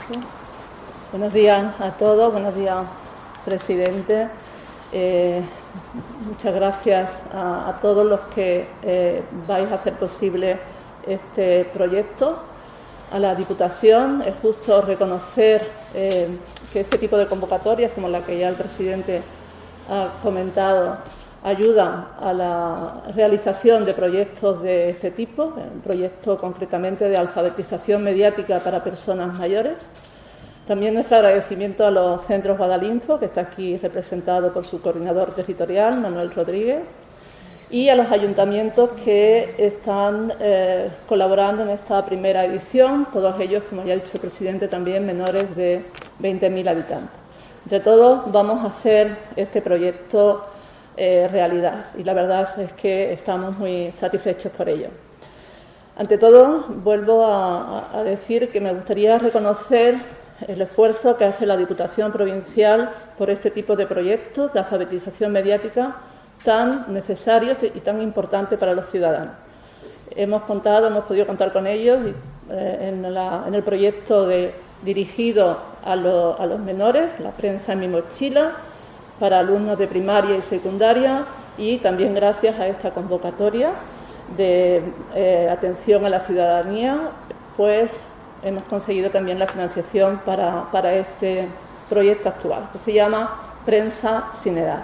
Buenos días a todos, buenos días, presidente. Muchas gracias a todos los que vais a hacer posible este proyecto. A la Diputación es justo reconocer que este tipo de convocatorias, como la que ya el presidente ha comentado, ayudan a la realización de proyectos de este tipo, un proyecto concretamente de alfabetización mediática para personas mayores. También nuestro agradecimiento a los centros Guadalinfo, que está aquí representado por su coordinador territorial, Manuel Rodríguez, y a los ayuntamientos que están colaborando en esta primera edición, todos ellos, como ya ha dicho el presidente, también menores de 20.000 habitantes. Entre todos vamos a hacer este proyecto realidad y la verdad es que estamos muy satisfechos por ello. Ante todo, vuelvo a decir que me gustaría reconocer el esfuerzo que hace la Diputación Provincial por este tipo de proyectos de alfabetización mediática tan necesarios y tan importantes para los ciudadanos. Hemos podido contar con ellos en el proyecto dirigido a los menores, la prensa en mi mochila, para alumnos de primaria y secundaria, y también gracias a esta convocatoria de atención a la ciudadanía, pues hemos conseguido también la financiación para este proyecto actual, que se llama Prensa sin Edad.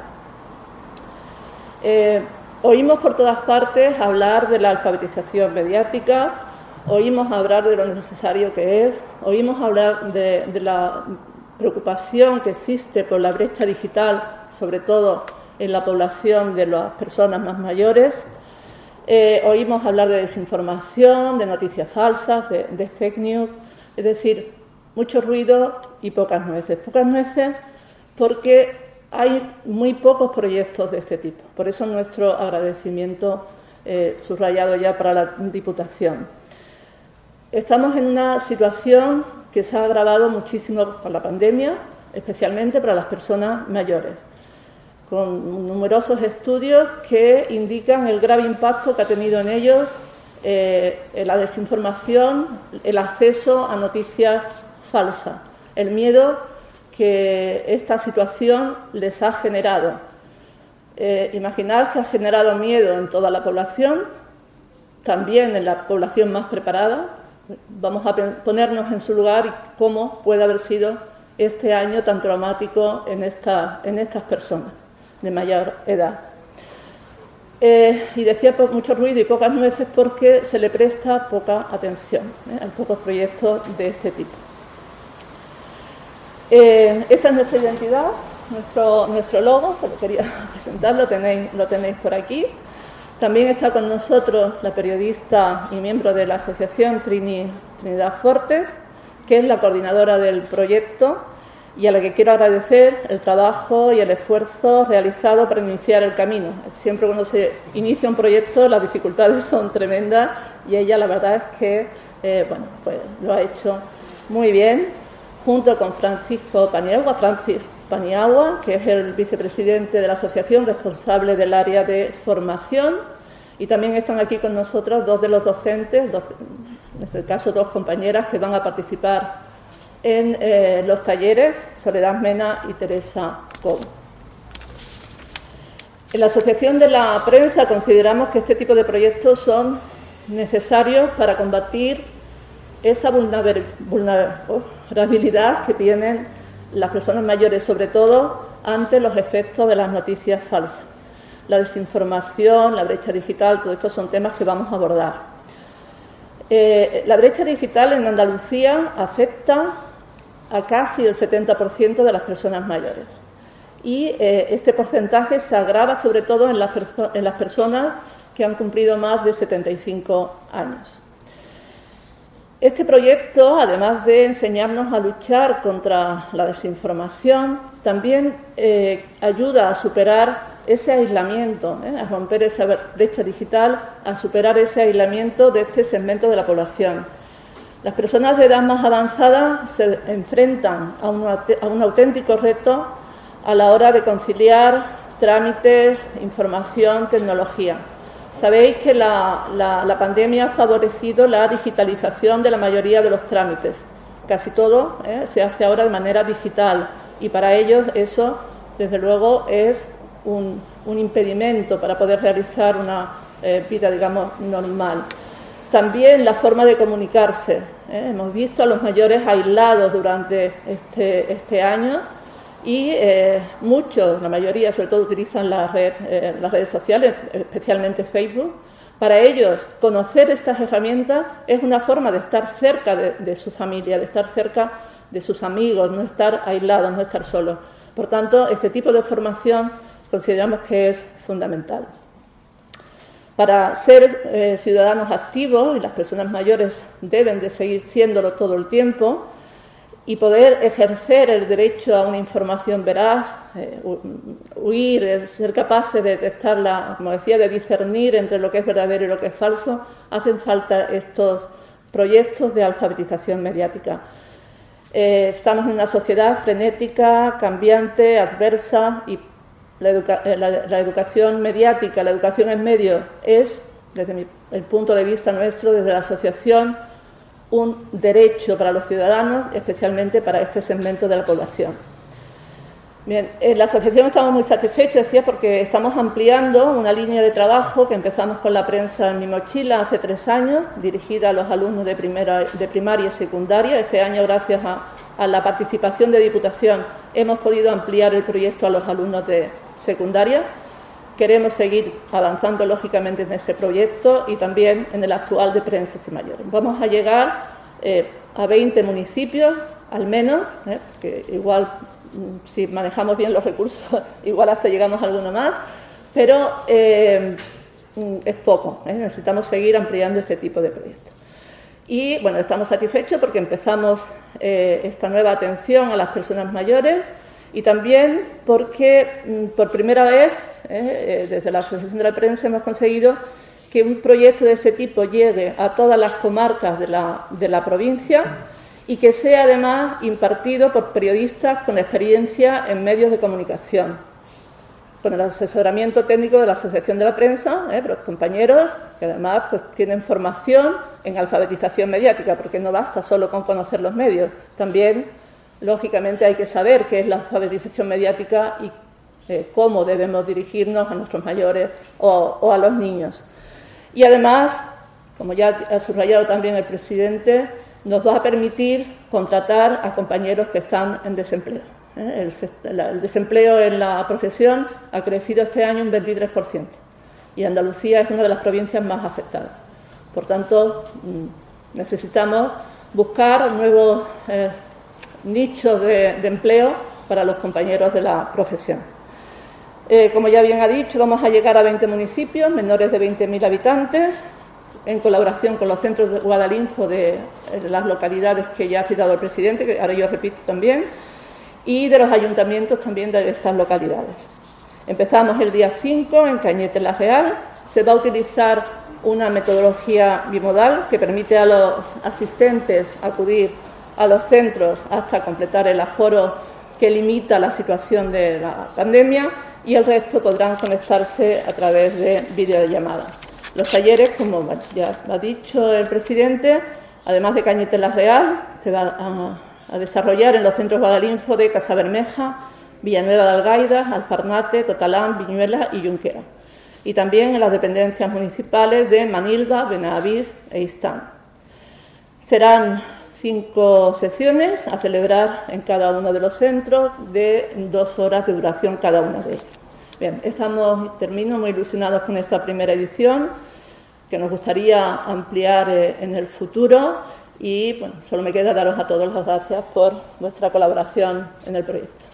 Oímos por todas partes hablar de la alfabetización mediática, oímos hablar de lo necesario que es, oímos hablar de la preocupación que existe por la brecha digital, sobre todo en la población de las personas más mayores. Oímos hablar de desinformación, de noticias falsas, de fake news, es decir, mucho ruido y pocas nueces. Pocas nueces porque hay muy pocos proyectos de este tipo. Por eso nuestro agradecimiento subrayado ya para la Diputación. Estamos en una situación que se ha agravado muchísimo por la pandemia, especialmente para las personas mayores, con numerosos estudios que indican el grave impacto que ha tenido en ellos la desinformación, el acceso a noticias falsas, el miedo que esta situación les ha generado. Imaginad que ha generado miedo en toda la población, también en la población más preparada. Vamos a ponernos en su lugar y cómo puede haber sido este año tan traumático en estas personas de mayor edad. Y decía mucho ruido y pocas nueces porque se le presta poca atención. Hay pocos proyectos de este tipo. Esta es nuestra identidad, nuestro logo, que lo quería presentar, lo tenéis por aquí. También está con nosotros la periodista y miembro de la asociación Trinidad Fortes, que es la coordinadora del proyecto y a la que quiero agradecer el trabajo y el esfuerzo realizado para iniciar el camino. Siempre cuando se inicia un proyecto las dificultades son tremendas y ella la verdad es que pues lo ha hecho muy bien, junto con Francis Paniagua, que es el vicepresidente de la asociación, responsable del área de formación, y también están aquí con nosotros dos de los docentes, en este caso dos compañeras que van a participar en los talleres, Soledad Mena y Teresa Cobo. En la Asociación de la Prensa consideramos que este tipo de proyectos son necesarios para combatir esa vulnerabilidad que tienen las personas mayores, sobre todo ante los efectos de las noticias falsas. La desinformación, la brecha digital, todo esto son temas que vamos a abordar. La brecha digital en Andalucía afecta a casi el 70% de las personas mayores. Y este porcentaje se agrava sobre todo en las personas que han cumplido más de 75 años. Este proyecto, además de enseñarnos a luchar contra la desinformación, también ayuda a superar ese aislamiento, a romper esa brecha digital, a superar ese aislamiento de este segmento de la población. Las personas de edad más avanzada se enfrentan a un auténtico reto a la hora de conciliar trámites, información, tecnología. Sabéis que la pandemia ha favorecido la digitalización de la mayoría de los trámites, casi todo se hace ahora de manera digital y para ellos eso, desde luego, es un impedimento para poder realizar una vida, digamos, normal. También la forma de comunicarse. Hemos visto a los mayores aislados durante este año y muchos, la mayoría, sobre todo, utilizan las redes sociales, especialmente Facebook. Para ellos, conocer estas herramientas es una forma de estar cerca de su familia, de estar cerca de sus amigos, no estar aislados, no estar solos. Por tanto, este tipo de formación consideramos que es fundamental. Para ser ciudadanos activos, y las personas mayores deben de seguir siéndolo todo el tiempo, y poder ejercer el derecho a una información veraz, ser capaces de detectarla, como decía, de discernir entre lo que es verdadero y lo que es falso, hacen falta estos proyectos de alfabetización mediática. Estamos en una sociedad frenética, cambiante, adversa, y la educación mediática, la educación en medios, es, desde el punto de vista nuestro, desde la asociación, un derecho para los ciudadanos, especialmente para este segmento de la población. Bien, en la asociación estamos muy satisfechos, decía, porque estamos ampliando una línea de trabajo que empezamos con la prensa en mi mochila hace 3 años, dirigida a los alumnos de primaria y secundaria. Este año, gracias a la participación de Diputación, hemos podido ampliar el proyecto a los alumnos de secundaria. Queremos seguir avanzando, lógicamente, en este proyecto y también en el actual de prensa y mayores. Vamos a llegar a 20 municipios, al menos, que igual, si manejamos bien los recursos, igual hasta llegamos a alguno más, pero es poco. Necesitamos seguir ampliando este tipo de proyectos. Y, bueno, estamos satisfechos porque empezamos esta nueva atención a las personas mayores y también porque, por primera vez, desde la Asociación de la Prensa hemos conseguido que un proyecto de este tipo llegue a todas las comarcas de la provincia y que sea además impartido por periodistas con experiencia en medios de comunicación, con el asesoramiento técnico de la Asociación de la Prensa, los compañeros que además pues tienen formación en alfabetización mediática, porque no basta solo con conocer los medios, también lógicamente hay que saber qué es la alfabetización mediática y cómo debemos dirigirnos a nuestros mayores o a los niños. Y además, como ya ha subrayado también el presidente, nos va a permitir contratar a compañeros que están en desempleo. El desempleo en la profesión ha crecido este año un 23% y Andalucía es una de las provincias más afectadas. Por tanto, necesitamos buscar nuevos nichos de empleo para los compañeros de la profesión. Como ya bien ha dicho, vamos a llegar a 20 municipios, menores de 20.000 habitantes, en colaboración con los centros de Guadalinfo de las localidades que ya ha citado el presidente, que ahora yo repito también, y de los ayuntamientos también de estas localidades. Empezamos el día 5 en Cañete La Real. Se va a utilizar una metodología bimodal que permite a los asistentes acudir a los centros hasta completar el aforo que limita la situación de la pandemia y el resto podrán conectarse a través de videollamada. Los talleres, como ya ha dicho el presidente, además de Cañete La Real, se va a desarrollar en los centros Guadalinfo de Casabermeja, Villanueva de Algaida, Alfarnate, Totalán, Viñuela y Junquera. Y también en las dependencias municipales de Manilva, Benavís e Istán. Serán 5 sesiones a celebrar en cada uno de los centros de 2 horas de duración cada una de ellas. Bien, termino muy ilusionados con esta primera edición, que nos gustaría ampliar en el futuro y bueno, solo me queda daros a todos las gracias por vuestra colaboración en el proyecto.